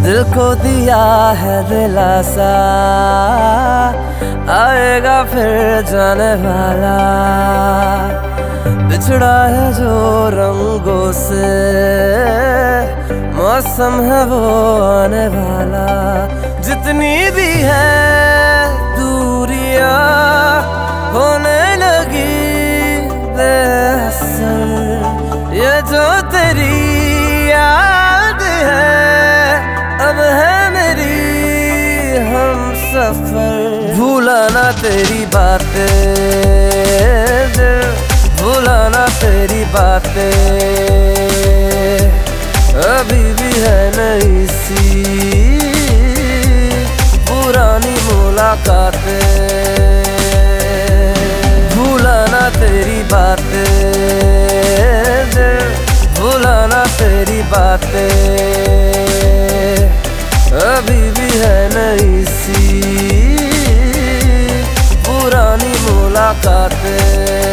दिल को दिया है दिलासा, आएगा फिर जाने वाला। बिछड़ा है जो रंगों से, मौसम है वो आने वाला। जितनी भी है दूरियां होने लगी बेअसर, ये जो तेरी याद है अब है मेरी हम सफर। भूला ना तेरी बातें दिल, भूला ना तेरी बातें, अभी भी है नई सी पुरानी मुलाकातें। भूला ना तेरी बातें दिल, भूला ना तेरी बातें, अभी भी है नई सी पुरानी मुलाकातें।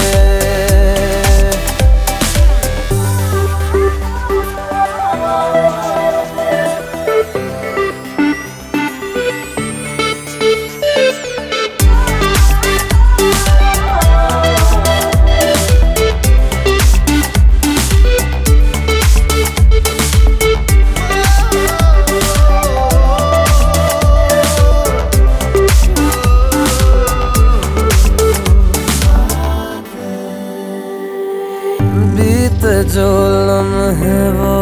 बीते जो लम्हे वो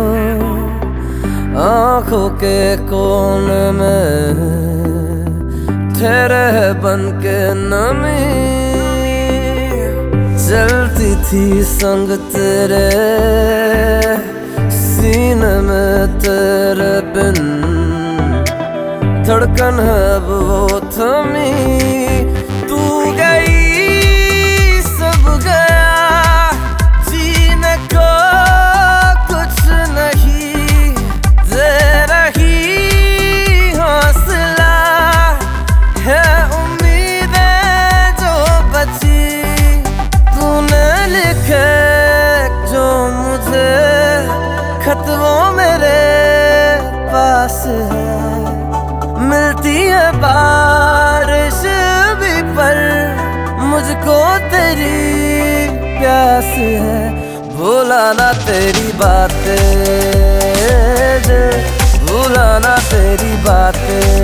आँखों के कोने में ठहरे है बन के नमी। चलती थी संग तेरे सीने में तेरे बिन, धड़कन है अब वो थमी। तू गई सब गया, जीने को कुछ नहीं, दे रही हौसला है उम्मीदें जो बची। तूने लिखे जो मुझे खत वो मेरे पास है। मिलती है बारिश भी पर मुझको तेरी प्यास है। भूला ना तेरी बातें दिल, भूला ना तेरी बातें,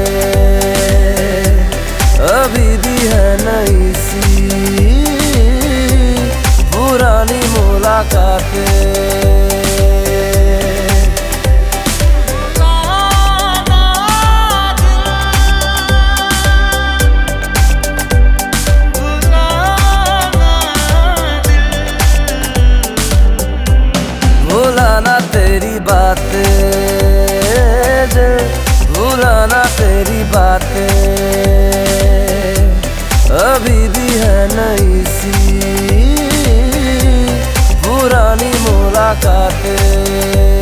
अभी भी है नई सी पुरानी मुलाकातें। भूला ना तेरी बातें दिल, भूला ना तेरी बातें, अभी भी है नई सी पुरानी मुलाकातें।